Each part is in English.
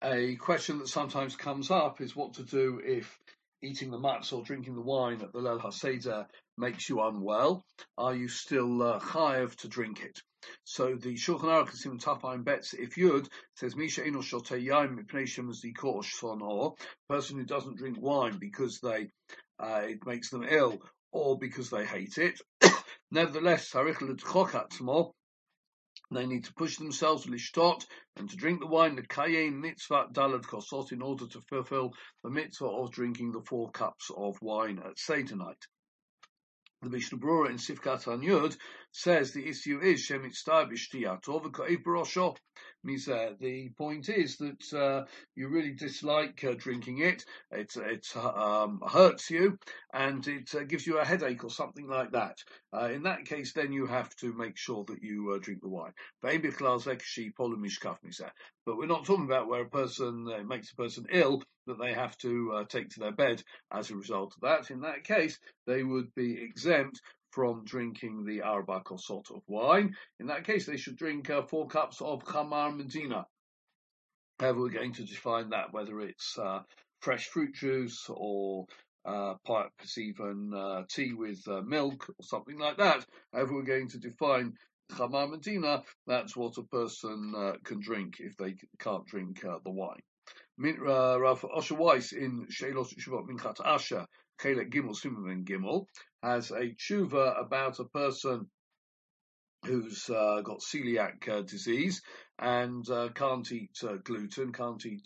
A question that sometimes comes up is what to do if eating the matzah or drinking the wine at the Leil HaSeder makes you unwell. Are you still chayav to drink it? So the Shulchan Aruch Simon Tapayin Betz if Yud says Misha Eno Shotei Yain Mipnei Shem Zikor Shonor, person who doesn't drink wine because it makes them ill or because they hate it. Nevertheless, Harich L'Tchok Atzmo, they need to push themselves lishtot and to drink the wine, the kayin mitzvah dalad kosot, in order to fulfill the mitzvah of drinking the 4 cups of wine at Seder night. The Mishnah Brura in Sifkat Yud says the issue is shemitzvah b'shtiyato v'ka'ev b'rosho. Means the point is that you really dislike drinking it. It hurts you and it gives you a headache or something like that. In that case, then you have to make sure that you drink the wine. But we're not talking about where a person makes a person ill that they have to take to their bed as a result of that. In that case, they would be exempt from drinking the arba kosot of wine. In that case, they should drink 4 cups of chamar medina. However, we're going to define that, whether it's fresh fruit juice or perhaps even tea with milk or something like that. However, we're going to define chamar medina. That's what a person can drink if they can't drink the wine. Rav Osher Weiss in Sheilot Shuvot Minchat Asher, Chelek Gimel Siman Gimel, has a tshuva about a person who's got celiac disease and can't eat gluten, can't eat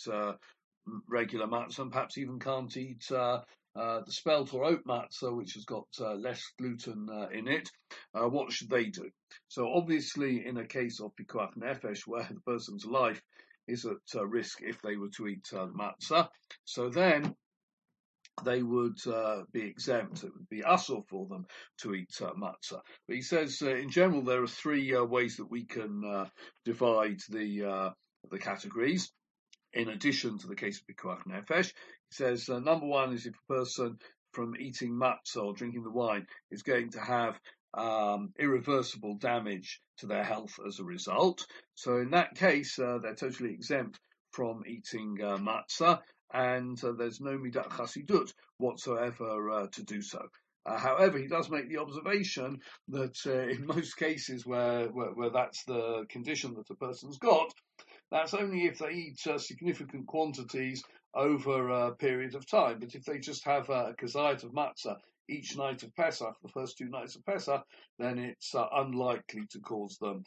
regular matzah, and perhaps even can't eat the spelt or oat matzah, which has got less gluten in it. What should they do? So obviously, in a case of pikuach nefesh, where the person's life is at risk if they were to eat matzah, so then they would be exempt. It would be asur for them to eat matzah. But he says, in general, there are 3 ways that we can divide the categories. In addition to the case of pikuach nefesh, he says number 1 is if a person from eating matzah or drinking the wine is going to have irreversible damage to their health as a result. So in that case, they're totally exempt from eating matzah, and there's no midat chasidut whatsoever to do so. However, he does make the observation that in most cases where that's the condition that a person's got, that's only if they eat significant quantities over a period of time. But if they just have a kazayat of matzah each night of Pesach, the first 2 nights of Pesach, then it's unlikely to cause them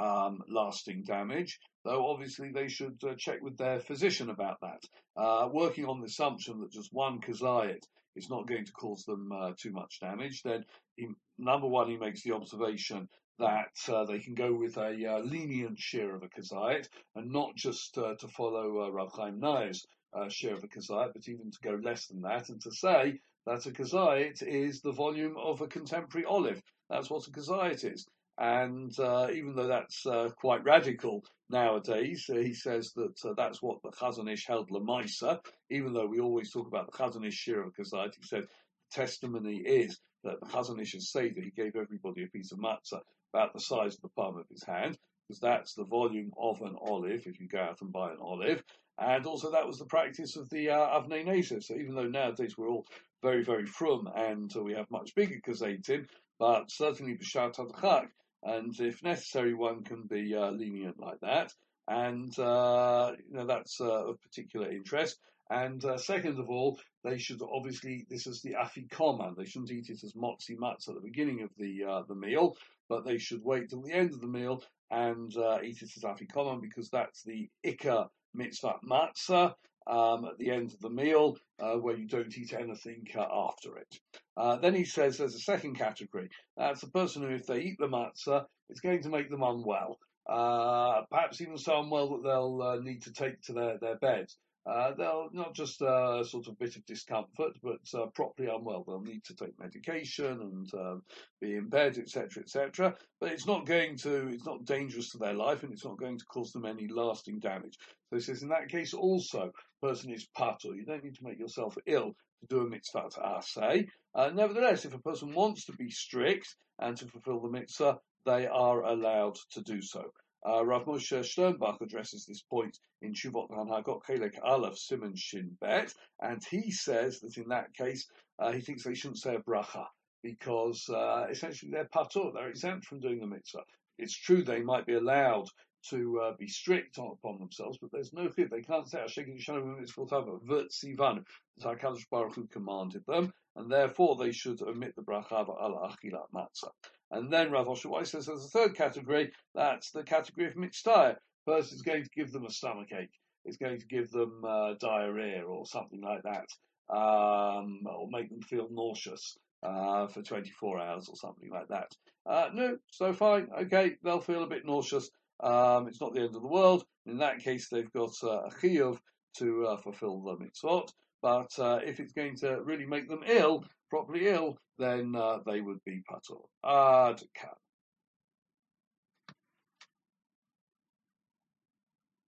lasting damage. Though obviously they should check with their physician about that. Working on the assumption that just 1 kazayat is not going to cause them too much damage, then number 1, he makes the observation that they can go with a lenient share of a kazayat, and not just to follow Rav Chaim Nair's share of a kazayat, but even to go less than that, and to say that a kazayat is the volume of a contemporary olive. That's what a kazayat is. And even though that's quite radical nowadays, he says that that's what the Chazon Ish held Lamaisa. Even though we always talk about the Chazon Ish share of a kazayat, he said the testimony is that the Chazon Ish has said that he gave everybody a piece of matzah about the size of the palm of his hand, because that's the volume of an olive, if you go out and buy an olive. And also that was the practice of the Avnei Nezer. So even though nowadays we're all very, very frum and we have much bigger kazetim, but certainly b'shat hadchak, and if necessary, one can be lenient like that. And that's of particular interest. And second of all, they should obviously, this is the afikoman, they shouldn't eat it as motzi matzah at the beginning of the meal, but they should wait till the end of the meal and eat it as afikoman, because that's the ikar mitzvah matzah at the end of the meal, where you don't eat anything after it. Then he says there's a second category. That's the person who, if they eat the matzah, it's going to make them unwell. Perhaps even so unwell that they'll need to take to their beds. They'll not just a sort of bit of discomfort, but properly unwell. They'll need to take medication and be in bed, etc., etc. But it's not dangerous to their life, and it's not going to cause them any lasting damage. So he says, in that case, also, person is patur. You don't need to make yourself ill to do a mitzvah to asay. Nevertheless, if a person wants to be strict and to fulfill the mitzvah, they are allowed to do so. Rav Moshe Sternbach addresses this point in Shuvot Hanhagot Chelek Aleph Simon Shin Bet, and he says that in that case he thinks they shouldn't say a bracha because essentially they're patur, they're exempt from doing the mitzvah. It's true they might be allowed to be strict upon themselves, but there's no fear. They can't say Hashem Yishanim Mitzvotava Vert Sivan that HaKadosh Baruch Hu commanded them, and therefore they should omit the bracha ala achilat matzah. And then Rav Osher Weiss says there's a third category, that's the category of mitzvah. Person is going to give them a stomachache, it's going to give them diarrhea or something like that, or make them feel nauseous for 24 hours or something like that. No, so fine, okay, they'll feel a bit nauseous. It's not the end of the world. In that case, they've got a chiyuv to fulfill the mitzvot. But if it's going to really make them ill, properly ill, then they would be patur. Ad kan.